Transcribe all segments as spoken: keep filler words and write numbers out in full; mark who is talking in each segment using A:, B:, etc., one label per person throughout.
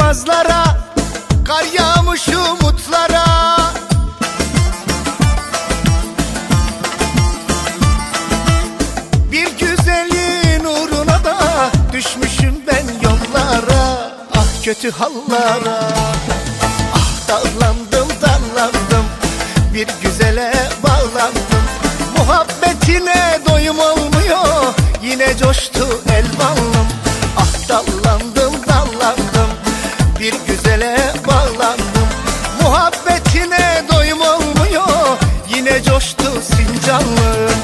A: yılmazlara, kar yağmış umutlara. Bir güzelin uğruna da düşmüşüm ben yollara. Ah kötü hallara, ah dallandım dallandım, bir güzele bağlandım. Muhabbetine doyum olmuyor, yine coştu elvanlım. Ah dallandım dallandım, bir güzele bağlandım. Muhabbetine doyum olmuyor, yine coştu Sincanlım.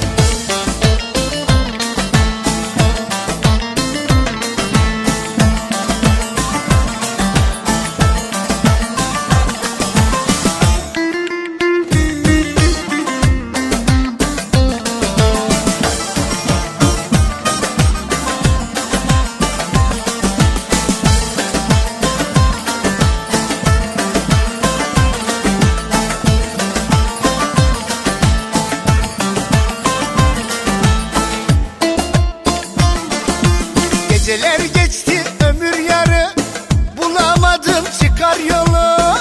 A: Geceler geçti ömür yarı, bulamadım çıkar yolu.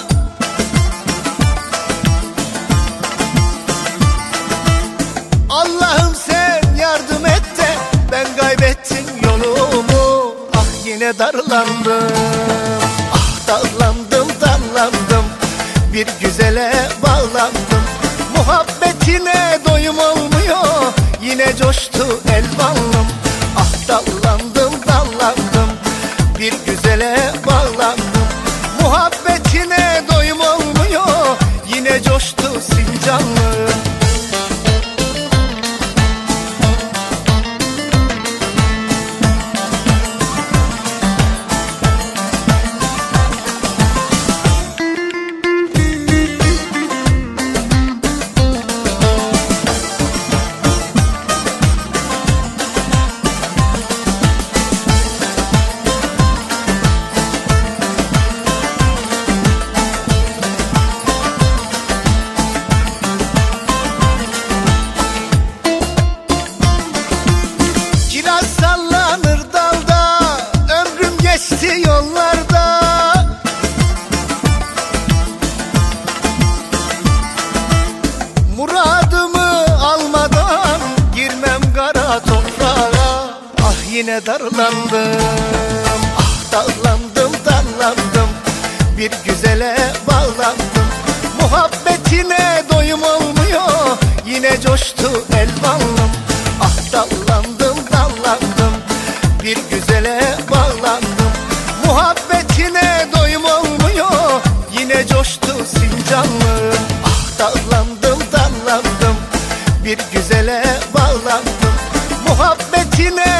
A: Allah'ım sen yardım et de ben kaybettim yolumu. Ah yine darlandım, ah dallandım dallandım, bir güzele bağlandım. Muhabbetine doyum olmuyor, yine coştu elvanlım. Ah dallandım dallandım, bir güzele bağlandım. Muhabbetine doyum olmuyor, yine coştu Sincanlım. Sallanır dalda, ömrüm geçti yollarda. Muradımı almadan girmem kara toprağa. Ah yine darlandım, ah dallandım dallandım, bir güzele bağlandım. Muhabbetine doyum olmuyor, yine coştu elvanlım. Ah dallandım dallandım, bir güzele bağlandım. Muhabbetine doyum olmuyor, yine coştu Sincanlım. Ah dallandım dallandım, bir güzele bağlandım. Muhabbetine